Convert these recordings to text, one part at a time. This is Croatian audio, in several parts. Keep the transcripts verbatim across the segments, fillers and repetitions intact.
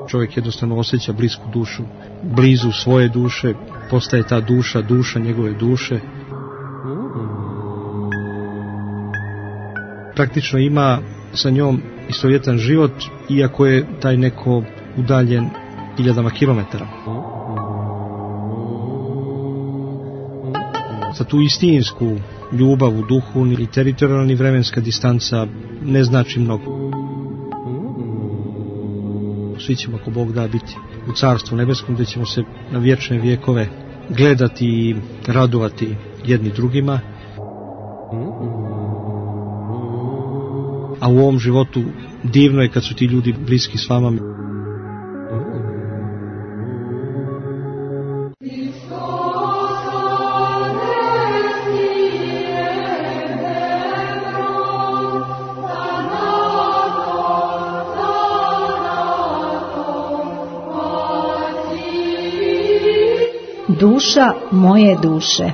čovjek jednostavno osjeća blisku dušu, blizu svoje duše, postaje ta duša, duša njegove duše. Praktično ima sa njom istovjetan život, iako je taj neko udaljen hiljadama kilometara. Za tu istinsku ljubav u duhu ni teritorijalna ni vremenska distanca ne znači mnogo. Svi ćemo, ako Bog da, biti u Carstvu nebeskom, gdje ćemo se na vječne vjekove gledati i radovati jedni drugima. A u ovom životu divno je kad su ti ljudi bliski s vama. Duša moje duše.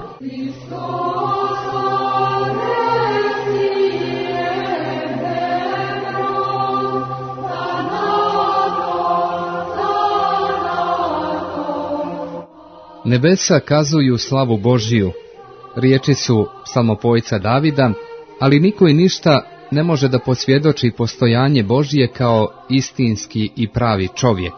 Nebesa kazuju slavu Božiju, riječi su psalmopojca Davida, ali niko i ništa ne može da posvjedoči postojanje Božije kao istinski i pravi čovjek.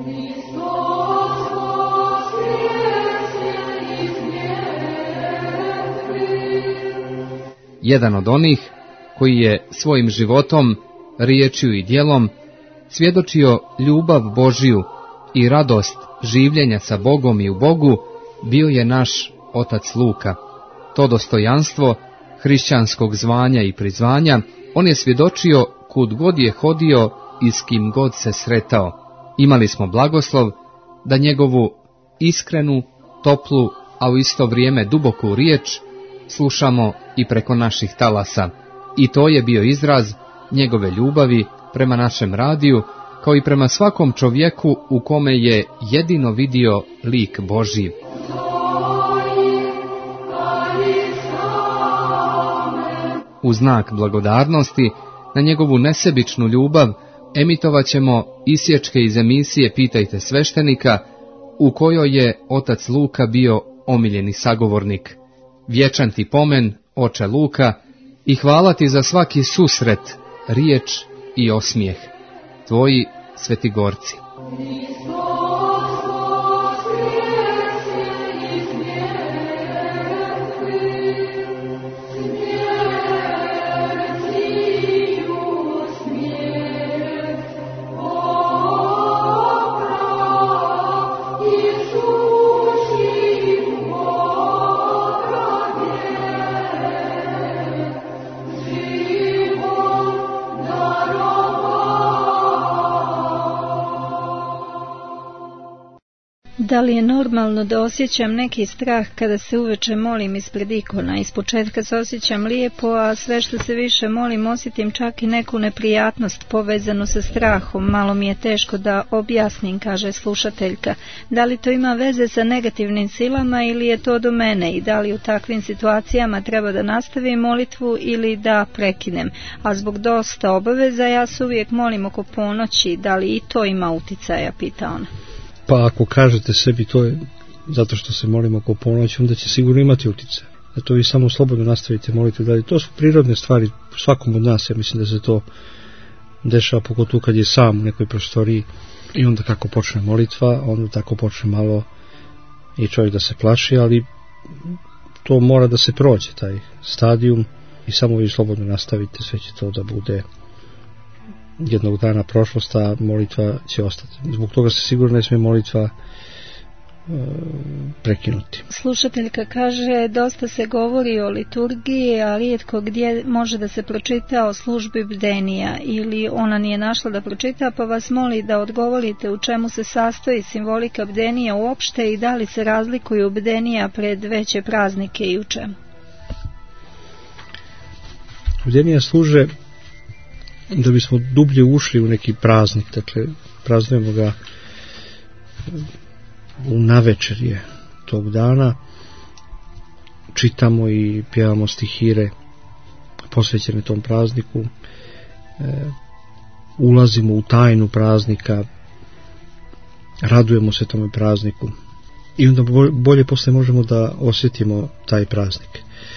Jedan od onih koji je svojim životom, riječju i djelom svjedočio ljubav Božiju i radost življenja sa Bogom i u Bogu, bio je naš otac Luka. To dostojanstvo hrišćanskog zvanja i prizvanja on je svjedočio kud god je hodio i s kim god se sretao. Imali smo blagoslov da njegovu iskrenu, toplu, a u isto vrijeme duboku riječ slušamo i preko naših talasa. I to je bio izraz njegove ljubavi prema našem radiju, kao i prema svakom čovjeku u kome je jedino vidio lik Božji. U znak blagodarnosti na njegovu nesebičnu ljubav emitovat ćemo isječke iz emisije Pitajte sveštenika, u kojoj je otac Luka bio omiljeni sagovornik. Vječan ti pomen, oče Luka, i hvala ti za svaki susret, riječ i osmijeh. Tvoji Svetigorci. Da li je normalno da osjećam neki strah kada se uveče molim ispred ikona? Ispočetka se osjećam lijepo, a sve što se više molim osjetim čak i neku neprijatnost povezanu sa strahom. Malo mi je teško da objasnim, kaže slušateljka. Da li to ima veze sa negativnim silama ili je to do mene i da li u takvim situacijama treba da nastavim molitvu ili da prekinem? A zbog dosta obaveza ja se uvijek molim oko ponoći. Da li i to ima uticaja, pita ona. Pa ako kažete sebi to je zato što se molimo oko ponoći, onda će sigurno imati utjecaj. Zato vi samo slobodno nastavite moliti dalje. To su prirodne stvari svakom od nas, ja mislim da se to dešava pogotovo kad je sam u nekoj prostoriji i onda kako počne molitva, onda tako počne malo i čovjek da se plaši, ali to mora da se prođe, taj stadijum, i samo vi slobodno nastavite, sve će to da bude jednog dana prošlost, a molitva će ostati. Zbog toga se sigurno ne smije molitva e, prekinuti. Slušateljka kaže, dosta se govori o liturgiji, a rijetko gdje može da se pročita o službi bdenija, ili ona nije našla da pročita, pa vas moli da odgovorite u čemu se sastoji simbolika bdenija uopšte i da li se razlikuju bdenija pred veće praznike i u čemu. Bdenija služe da bismo dublje ušli u neki praznik, dakle praznujemo ga u navečerje tog dana, čitamo i pjevamo stihire posvećene tom prazniku, e, ulazimo u tajnu praznika, radujemo se tome prazniku i onda bolje posle možemo da osjetimo taj praznik.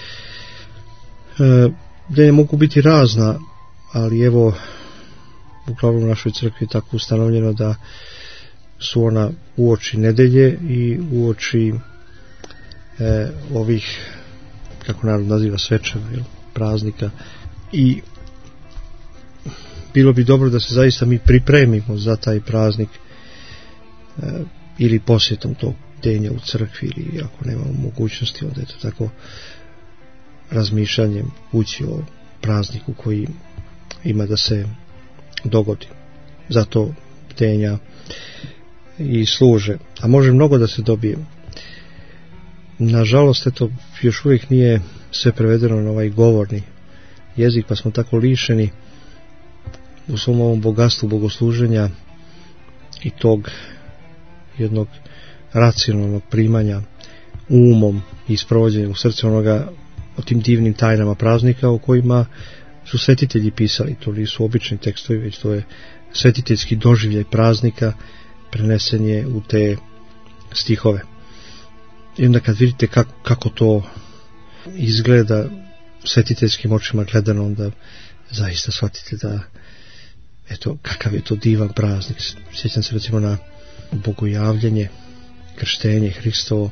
E, denja mogu biti razna, ali evo uglavnom u našoj crkvi je tako ustanovljeno da su ona uoči nedelje i uoči e, ovih, kako narod naziva, svečana, jel, praznika. I bilo bi dobro da se zaista mi pripremimo za taj praznik e, ili posjetom tog denja u crkvi, ili ako nemamo mogućnosti, onda je to tako razmišljanjem ući o prazniku koji ima da se dogodi. Zato bdenja i služe, a može mnogo da se dobije. Nažalost, eto, još uvijek nije sve prevedeno na ovaj govorni jezik, pa smo tako lišeni u svom ovom bogatstvu bogosluženja i tog jednog racionalnog primanja umom i sprovođenjem u srcu onoga, o tim divnim tajnama praznika o kojima su svetitelji pisali. To nisu obični tekstovi, već to je svetiteljski doživljaj praznika prenesen je u te stihove. I onda kad vidite kako, kako to izgleda svetiteljskim očima gledano, onda zaista shvatite da eto, kakav je to divan praznik. Sjećam se recimo na bogojavljenje, krštenje Hristovo,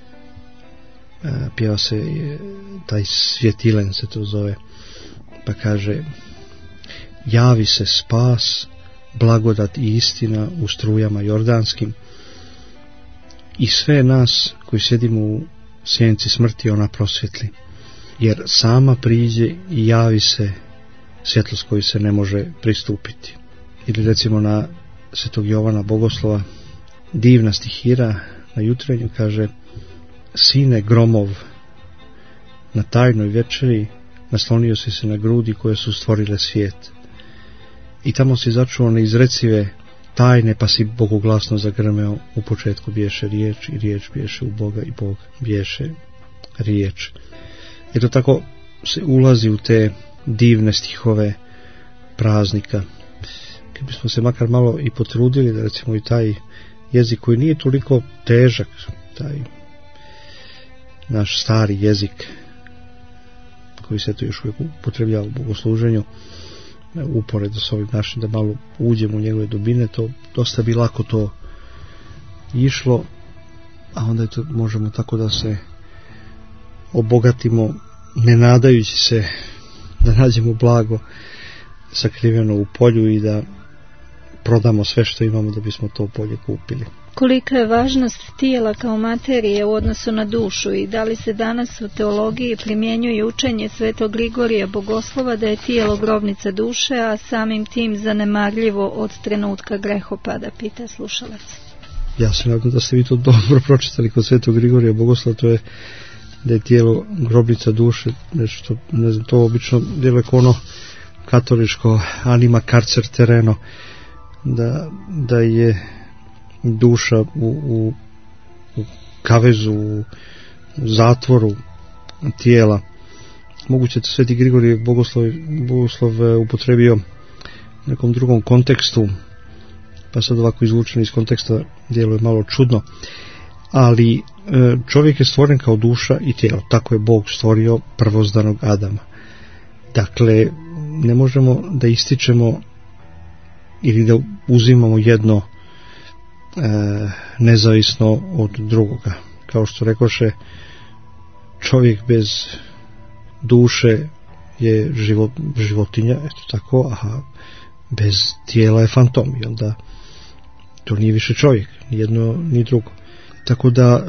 pjeva se taj svjetilen, se to zove, pa kaže: javi se spas, blagodat i istina u strujama jordanskim, i sve nas koji sjedimo u sjenci smrti ona prosvjetli, jer sama priđe i javi se svjetlost koji se ne može pristupiti. Ili recimo na svetog Jovana Bogoslova, divna stihira na jutrenju, kaže: sine gromov, na tajnoj večeri naslonio si se na grudi koje su stvorile svijet, i tamo si začuo neizrecive tajne, pa si bogoglasno zagrmeo: u početku biješe riječ, i riječ biješe u Boga, i Bog biješe riječ. I to tako se ulazi u te divne stihove praznika. Kad bismo se makar malo i potrudili da recimo i taj jezik koji nije toliko težak, taj naš stari jezik koji se to još uvijek upotrebljava u bogosluženju, uporedo s ovim našim, da malo uđemo u njegove dubine, to dosta bi lako to išlo, a onda je to, možemo tako da se obogatimo, ne nadajući se da nađemo blago sakriveno u polju i da prodamo sve što imamo da bismo to polje kupili. Kolika je važnost tijela kao materije u odnosu na dušu, i da li se danas u teologiji primjenjuje učenje svetog Grigorija Bogoslova da je tijelo grobnica duše, a samim tim zanemarljivo od trenutka grehopada, pita slušalac. Ja se nadam da ste vi to dobro pročitali kod svetog Grigorija Bogoslova, to je da je tijelo grobnica duše, nešto, ne znam, to obično djeluje kao ono katoličko anima carcer terreno, da, da je duša u, u, u kavezu, u zatvoru tijela. Moguće da sveti Grigorije Bogoslov, Bogoslov upotrebio u nekom drugom kontekstu, pa sad ovako izvučen iz konteksta djeluje malo čudno, ali čovjek je stvoren kao duša i tijelo, tako je Bog stvorio prvozdanog Adama. Dakle, ne možemo da ističemo ili da uzimamo jedno e, nezavisno od drugoga. Kao što rekoše, čovjek bez duše je život, životinja, eto tako, a bez tijela je fantom, jel da? To nije više čovjek, ni jedno ni drugo. Tako da,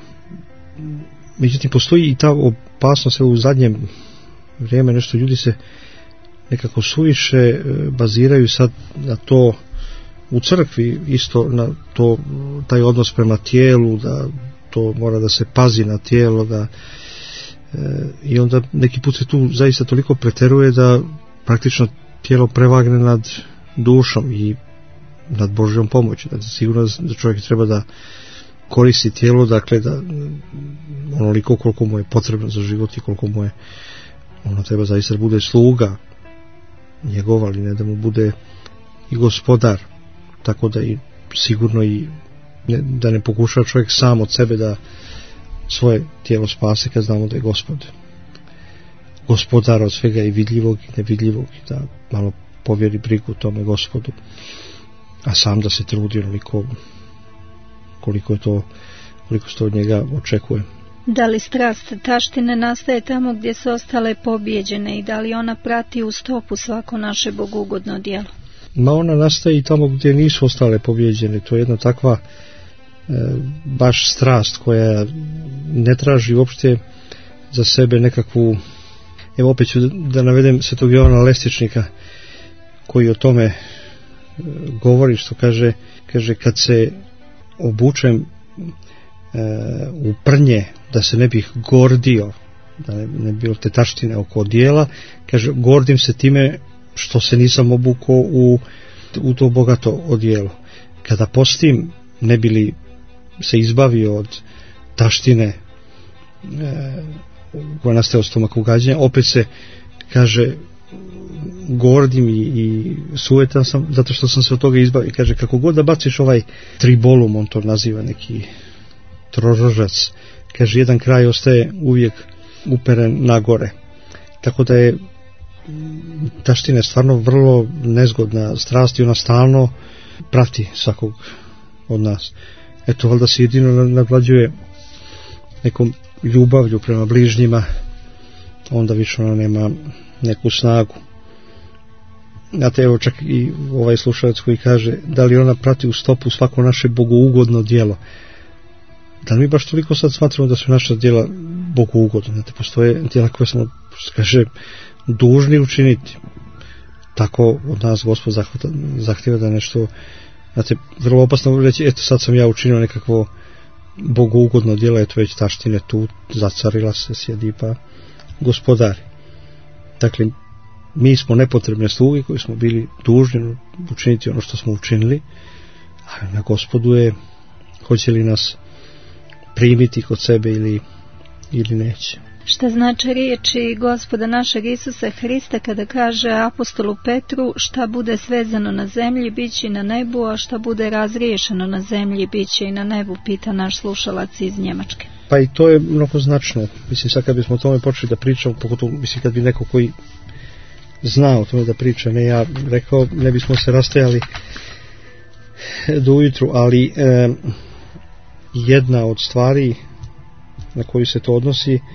međutim, postoji i ta opasnost, u zadnjem vrijeme nešto ljudi se nekako suviše baziraju sad na to u crkvi, isto na to, taj odnos prema tijelu, da to mora da se pazi na tijelo, da e, i onda neki put se tu zaista toliko preteruje da praktično tijelo prevagne nad dušom i nad Božjom pomoći. Znači, sigurno da čovjek treba da koristi tijelo, dakle da onoliko koliko mu je potrebno za život i koliko mu je, ono treba zaista da bude sluga njegov, ali ne da mu bude i gospodar. Tako da i sigurno i ne, da ne pokuša čovjek sam od sebe da svoje tijelo spase, kad znamo da je Gospod gospodar od svega i vidljivog i nevidljivog, da malo povjeri brigu tome Gospodu, a sam da se trudi onoliko koliko je to koliko se to od njega očekuje. Da li strast taštine nastaje tamo gdje su ostale pobijeđene i da li ona prati u stopu svako naše bogugodno djelo? Ma ona nastaje i tamo gdje nisu ostale pobijeđene. To je jedna takva e, baš strast koja ne traži uopšte za sebe nekakvu. Evo opet ću da navedem Svetog Jovana Lestičnika koji o tome e, govori, što kaže, kaže kad se obučem e, u prnje, da se ne bih gordio, da ne, ne bilo te taštine oko odijela, kaže gordim se time što se nisam obukao u, u to bogato odijelo. Kada postim, ne bi li se izbavio od taštine e, koja nastaje od stomaka ugađanja, opet se, kaže, gordim i, i sujetan sam zato što sam se od toga izbavio. Kaže, kako god da baciš ovaj tribolum, on to naziva neki trorožac, kaže, jedan kraj ostaje uvijek uperen nagore. Tako da je taština je stvarno vrlo nezgodna strast i ona stalno prati svakog od nas. Eto, valjda se jedino naglađuje nekom ljubavlju prema bližnjima, onda više ona nema neku snagu. Znate, evo čak i ovaj slušalac koji kaže da li ona prati u stopu svako naše bogougodno djelo. Da li mi baš toliko sad smatramo da su naša djela bogougodno? Znate, postoje djela koje smo, kaže, dužni učiniti. Tako od nas Gospod zahvata, zahtjeva da nešto, znate, vrlo opasno reći, eto sad sam ja učinio nekakvo bogougodno djelo, eto već taštine tu, zacarila se, sjedi pa gospodari. Dakle, mi smo nepotrebne sluge koji smo bili dužni učiniti ono što smo učinili, a na Gospodu je hoće li nas primiti kod sebe ili, ili neće. Šta znači riječi Gospoda našeg Isusa Hrista kada kaže apostolu Petru šta bude svezano na zemlji biće i na nebu, a šta bude razriješeno na zemlji biće i na nebu, pita naš slušalac iz Njemačke. Pa i to je mnogo značno. Mislim, sad kad bismo o tome počeli da pričamo, pogotovo mislim kad bi neko koji zna o tome da priča, ne ja rekao, ne bismo se rastajali do ujutru, ali e, jedna od stvari na koju se to odnosi, e,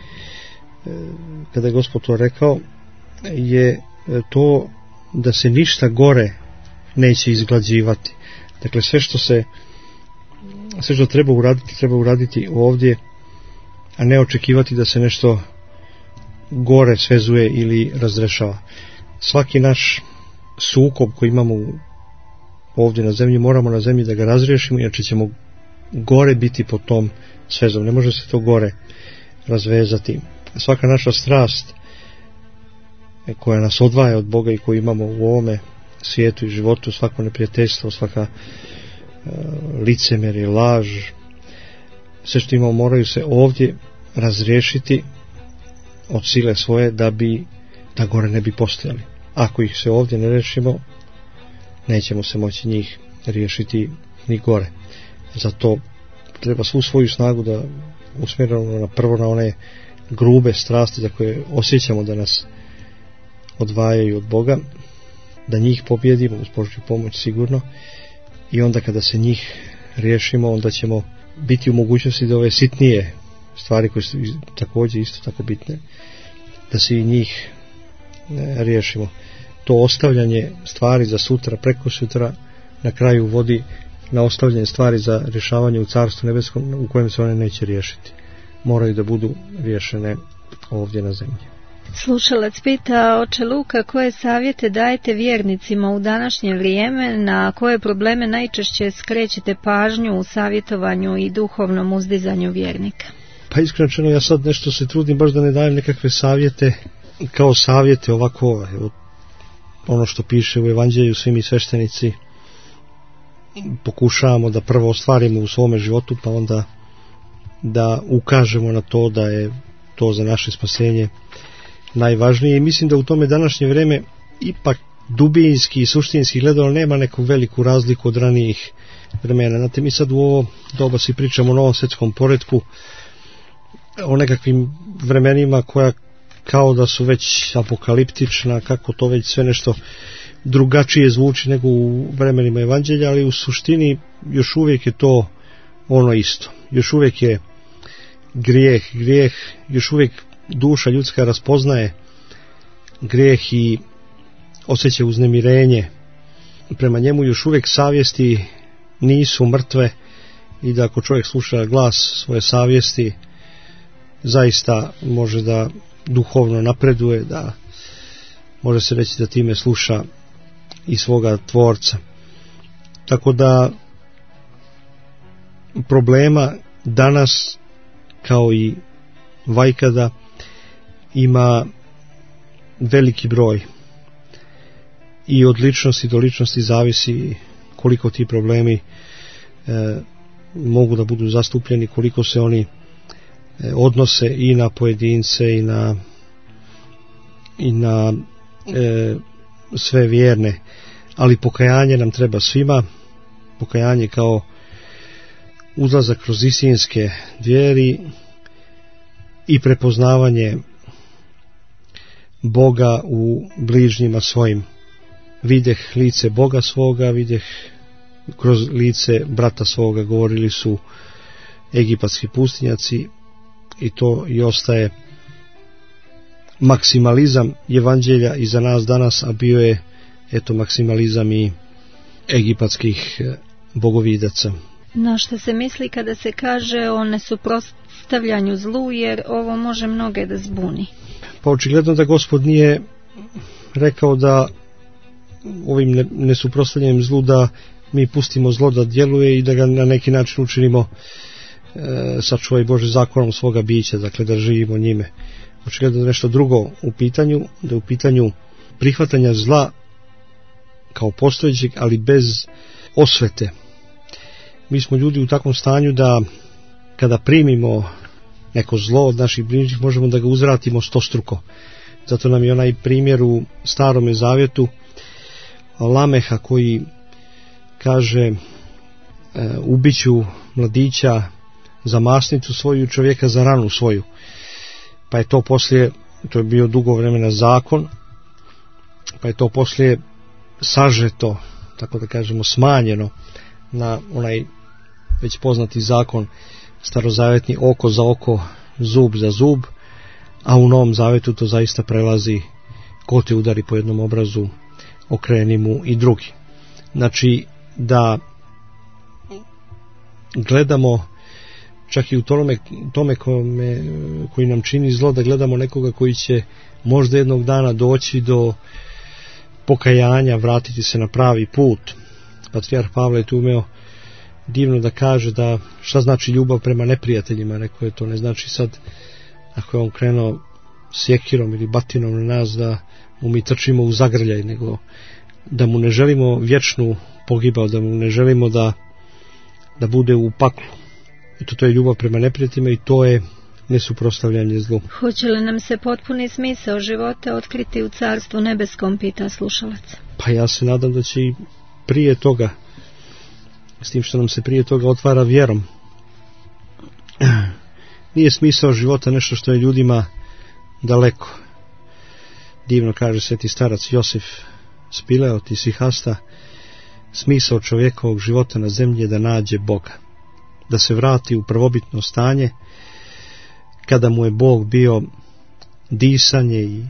kada je Gospod to rekao, je to da se ništa gore neće izglađivati. Dakle, sve što se sve što treba uraditi, treba uraditi ovdje, a ne očekivati da se nešto gore svezuje ili razrešava. Svaki naš sukob koji imamo ovdje na zemlji, moramo na zemlji da ga razriješimo, inače ćemo gore biti pod tom svezom. Ne može se to gore razvezati. Svaka naša strast koja nas odvaja od Boga i koju imamo u ovome svijetu i životu, svako neprijateljstvo, svaka uh, licemjerje, laž, sve što imamo moraju se ovdje razriješiti od sile svoje da bi da gore ne bi postojali. Ako ih se ovdje ne rešimo, nećemo se moći njih riješiti ni gore. Zato treba svu svoju snagu da usmjerimo na prvo na one grube strasti za koje osjećamo da nas odvajaju od Boga, da njih pobjedimo uz Božju pomoć sigurno, i onda kada se njih riješimo, onda ćemo biti u mogućnosti da ove sitnije stvari koje su također isto tako bitne, da se i njih riješimo. To ostavljanje stvari za sutra, preko sutra, na kraju vodi na ostavljanje stvari za rješavanje u Carstvu nebeskom, u kojem se one neće riješiti. Moraju da budu riješene ovdje na zemlji. Slušalac pita, oče Luka, koje savjete dajete vjernicima u današnje vrijeme, na koje probleme najčešće skrećete pažnju u savjetovanju i duhovnom uzdizanju vjernika? Pa iskreno, ja sad nešto se trudim baš da ne dajem nekakve savjete kao savjete ovako, evo, ono što piše u Evanđelju, svi mi sveštenici pokušavamo da prvo ostvarimo u svome životu, pa onda da ukažemo na to da je to za naše spasenje najvažnije. I mislim da u tome današnje vreme ipak dubinski i suštinski gledano nema neku veliku razliku od ranijih vremena. Znate, mi sad u ovo doba si pričamo o novom svjetskom poretku, o nekakvim vremenima koja kao da su već apokaliptična, kako to već sve nešto drugačije zvuči nego u vremenima evanđelja, ali u suštini još uvijek je to ono isto. Još uvijek je grijeh, grijeh, još uvijek duša ljudska raspoznaje grijeh i osjeća uznemirenje prema njemu, još uvijek savjesti nisu mrtve i da ako čovjek sluša glas svoje savjesti zaista može da duhovno napreduje, da može se reći da time sluša i svoga tvorca. Tako da problema danas kao i vajkada ima veliki broj i od ličnosti do ličnosti zavisi koliko ti problemi e, mogu da budu zastupljeni, koliko se oni e, odnose i na pojedince i na i na e, sve vjerne, ali pokajanje nam treba svima, pokajanje kao uzlazak kroz istinske dvijeri i prepoznavanje Boga u bližnjima svojim. Videh lice Boga svoga, videh kroz lice brata svoga, govorili su egipatski pustinjaci, i to i ostaje maksimalizam evanđelja i za nas danas, a bio je eto maksimalizam i egipatskih bogovidaca. Na što se misli kada se kaže o nesuprotstavljanju zlu, jer ovo može mnoge da zbuni? Pa očigledno da Gospod nije rekao da ovim nesuprotstavljanjem zlu da mi pustimo zlo da djeluje i da ga na neki način učinimo e, sačuvaj Bože zakonom svoga bića, dakle da živimo njime. Očigledno da nešto drugo u pitanju, da je u pitanju prihvatanja zla kao postojećeg, ali bez osvete. Mi smo ljudi u takvom stanju da kada primimo neko zlo od naših bližnjih možemo da ga uzvratimo stostruko. Zato nam je onaj primjer u Starome zavjetu Lameha koji kaže e, ubiću mladića za masnicu svoju, čovjeka za ranu svoju. Pa je to poslije, to je bio dugo vremena zakon, pa je to poslije sažeto, tako da kažemo smanjeno na onaj već poznati zakon starozavjetni, oko za oko, zub za zub, a u Novom Zavetu to zaista prelazi, ko te udari po jednom obrazu, okreni mu i drugi. Znači da gledamo čak i u tome, tome kome, koji nam čini zlo, da gledamo nekoga koji će možda jednog dana doći do pokajanja, vratiti se na pravi put. Patrijarh Pavle je tu umeo divno da kaže da šta znači ljubav prema neprijateljima. Rekao je to ne znači sad ako je on krenuo sjekirom ili batinom na nas da mu mi trčimo u zagrljaj, nego da mu ne želimo vječnu pogibao, da mu ne želimo da, da bude u paklu. Eto, to je ljubav prema neprijateljima i to je nesuprotstavljanje zlu. Hoće li nam se potpuni smisao života otkriti u Carstvu nebeskom, pita slušalac? Pa ja se nadam da će i prije toga, s tim što nam se prije toga otvara vjerom. Nije smisao života nešto što je ljudima daleko. Divno kaže sveti starac Josif Spileot iz Sihasta, smisao čovjekovog života na zemlji je da nađe Boga, da se vrati u prvobitno stanje kada mu je Bog bio disanje i,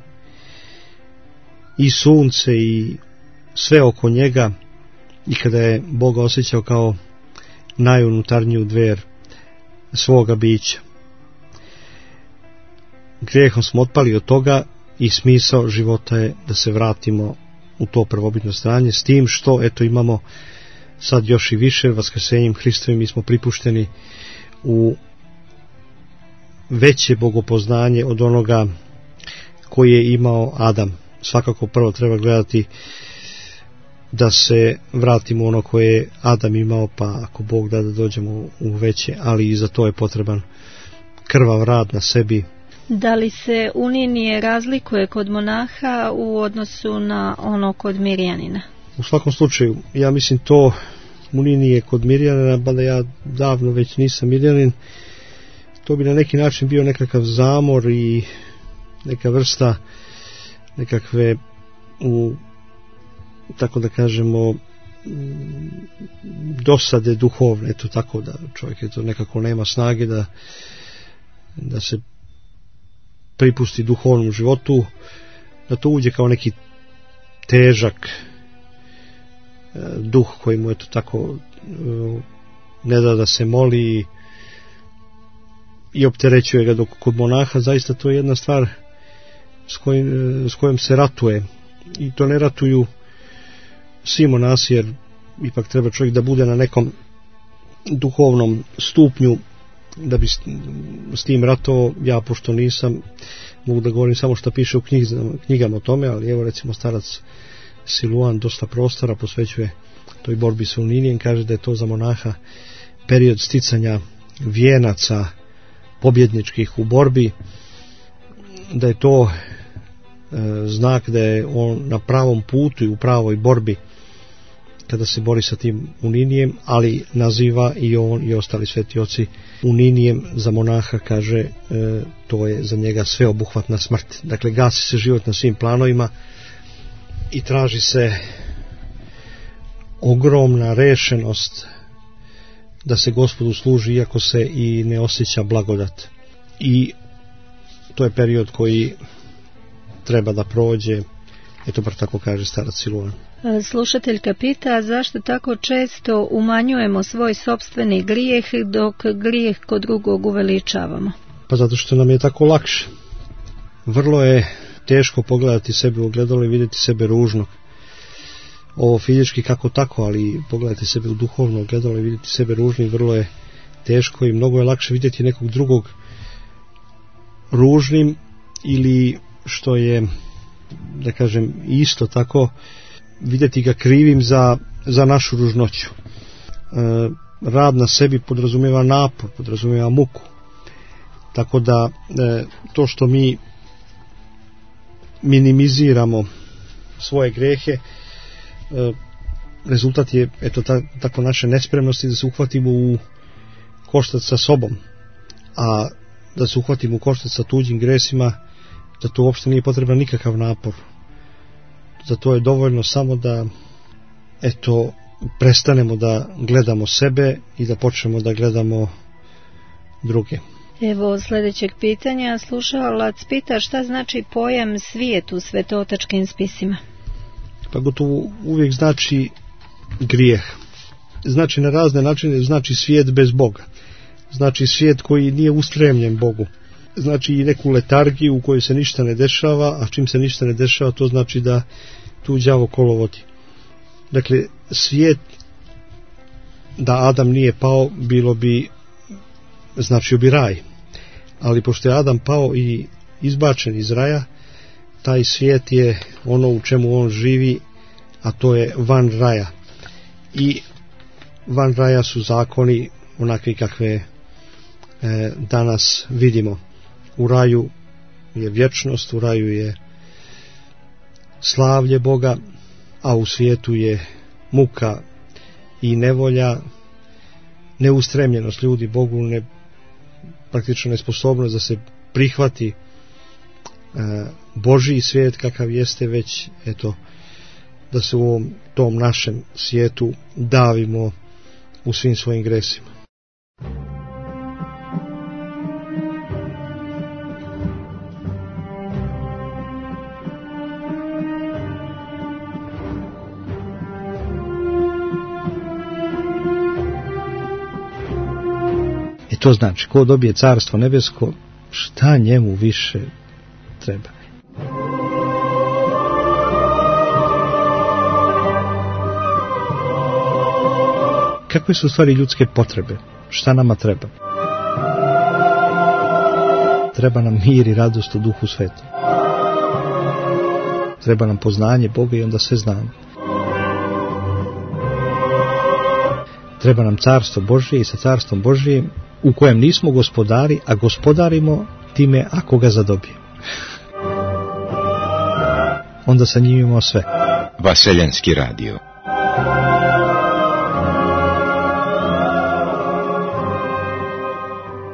i sunce i sve oko njega, i kada je Boga osjećao kao najunutarniju dver svoga bića. Grijehom smo otpali od toga i smisao života je da se vratimo u to prvobitno stanje, s tim što eto imamo sad još i više vaskrsenjem Hristovim mi smo pripušteni u veće bogopoznanje od onoga koji je imao Adam. Svakako prvo treba gledati da se vratimo ono koje je Adam imao, pa ako Bog da da dođemo u veće, ali i za to je potreban krvav rad na sebi. Da li se uninije razlikuje kod monaha u odnosu na ono kod mirjanina? U svakom slučaju, ja mislim to uninije kod mirjanina, bada ja davno već nisam mirjanin, to bi na neki način bio nekakav zamor i neka vrsta nekakve, u, tako da kažemo, dosade duhovne, eto tako, da čovjek eto nekako nema snage da, da se pripusti duhovnom životu, da to uđe kao neki težak e, duh koji mu eto tako e, ne da da se moli i opterećuje ga, dok kod monaha zaista to je jedna stvar s kojim, s kojom se ratuje, i to ne ratuju svi monasi, jer ipak treba čovjek da bude na nekom duhovnom stupnju da bi s tim ratovao. Ja, pošto nisam, mogu da govorim samo što piše u knjigama, knjigama o tome, ali evo recimo starac Siluan dosta prostora posvećuje toj borbi sa uninijem, kaže da je to za monaha period sticanja vijenaca pobjedničkih u borbi, da je to e, znak da je on na pravom putu i u pravoj borbi kada se bori sa tim uninijem, ali naziva i on i ostali sveti oci uninijem za monaha, kaže e, to je za njega sveobuhvatna smrt. Dakle, gasi se život na svim planovima i traži se ogromna rešenost da se Gospodu služi iako se i ne osjeća blagodat. I to je period koji treba da prođe, eto bar tako kaže starac Siluan. Slušateljka pita zašto tako često umanjujemo svoj sopstveni grijeh dok grijeh kod drugog uveličavamo. Pa zato što nam je tako lakše. Vrlo je teško pogledati sebe u ogledalo i vidjeti sebe ružnog. Ovo fizički kako tako, ali pogledati sebe u duhovno ogledalo i vidjeti sebe ružnim vrlo je teško, i mnogo je lakše vidjeti nekog drugog ružnim, ili što je, da kažem, isto tako, vidjeti ga krivim za, za našu ružnoću. E, rad na sebi podrazumijeva napor, podrazumijeva muku. Tako da e, to što mi minimiziramo svoje grehe, e, rezultat je eto ta, tako naše nespremnosti da se uhvatimo u koštac sa sobom, a da se uhvatimo u koštac sa tuđim gresima, da to uopšte nije potreban nikakav napor. Za to je dovoljno samo da eto prestanemo da gledamo sebe i da počnemo da gledamo druge. Evo sljedećeg pitanja. Slušalac pita šta znači pojam svijet u svetotačkim spisima. Pa gotovo uvijek znači grijeh. Znači na razne načine, znači svijet bez Boga. Znači svijet koji nije ustremljen Bogu. Znači i neku letargiju u kojoj se ništa ne dešava, a čim se ništa ne dešava to znači da tu đavo kolo vodi. Dakle, svijet da Adam nije pao bilo bi, značio bi raj, ali pošto je Adam pao i izbačen iz raja, taj svijet je ono u čemu on živi, a to je van raja, i van raja su zakoni onakvi kakve e, danas vidimo. U raju je vječnost, u raju je slavlje Boga, a u svijetu je muka i nevolja, neustremljenost ljudi Bogu, ne, praktično nesposobnost da se prihvati e, Božji svijet kakav jeste, već eto da se u ovom tom našem svijetu davimo u svim svojim gresima. To znači, ko dobije carstvo nebesko, šta njemu više treba? Kakve su u stvari ljudske potrebe? Šta nama treba? Treba nam mir i radost u Duhu Svetom. Treba nam poznanje Boga i onda sve znamo. Treba nam carstvo Božje i sa carstvom Božjim u kojem nismo gospodari, a gospodarimo time ako ga zadobijem. Onda sa njim imamo sve. Vaseljanski radio.